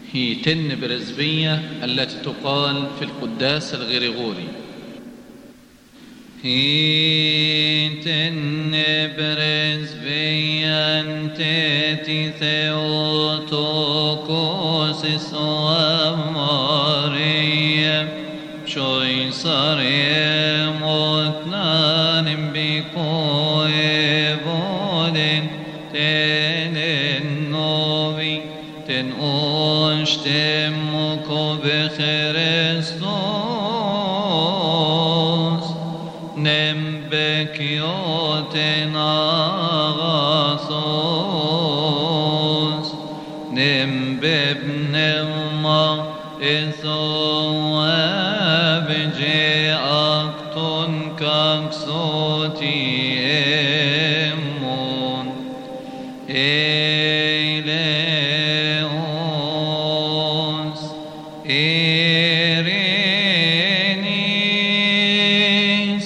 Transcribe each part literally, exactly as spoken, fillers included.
هي تن برزبية التي تقال في القداس الغريغوري. هي تن برزبية تتي ثيوتوكوس سوامارية شوي صاري متنان بكوي بودن تن نوبي تن أشتمكو بخريستوس نمبكيوتن آغاثوس نمببنما إثواب جاءكتن كاكسوتي إمون إليوس إيرينيس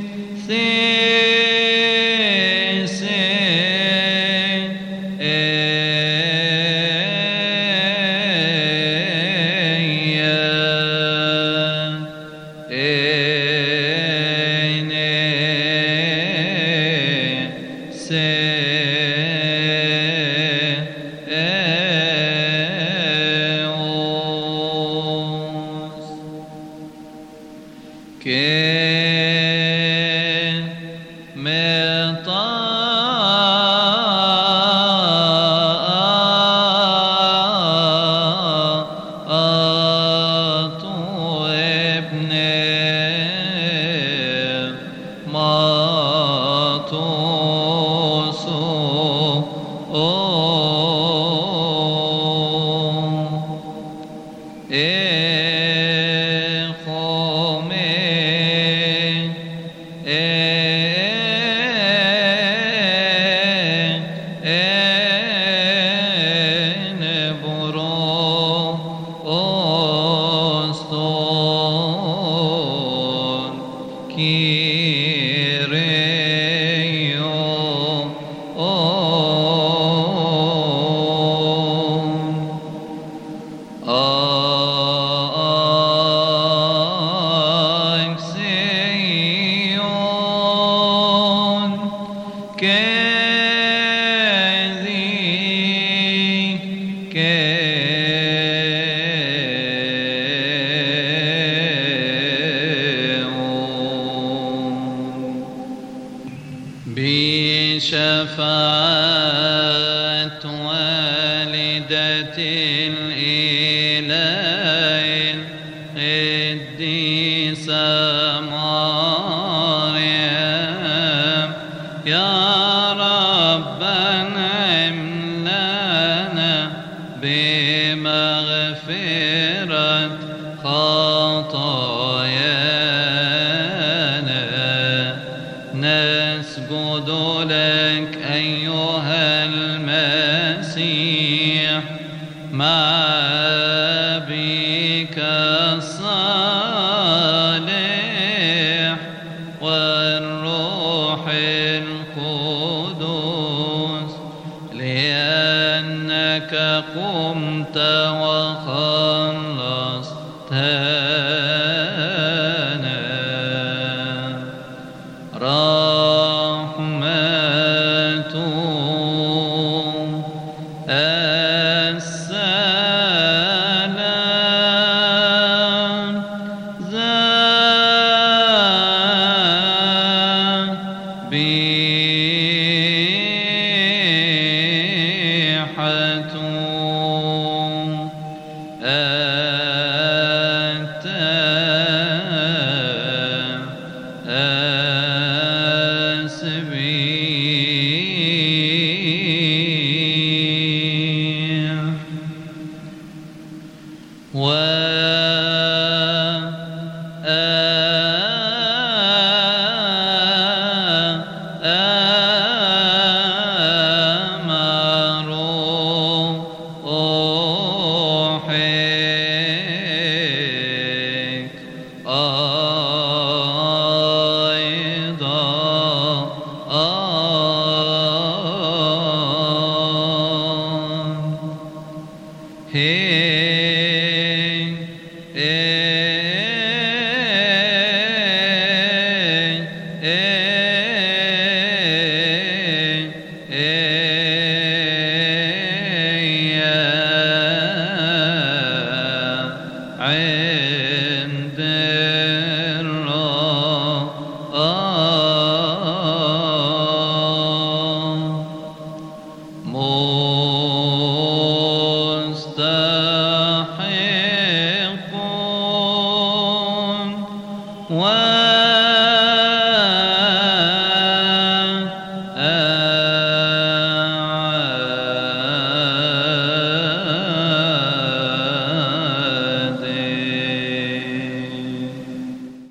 بشفاعة والدة الإله القديسة مريم يا ربنا املأنا بمغفرة خطايانا نسجد لك أيها المسيح مع أبيك الصالح والروح القدس لأنك قمت وخلصتنا رحمة السلام ذبيحة Hey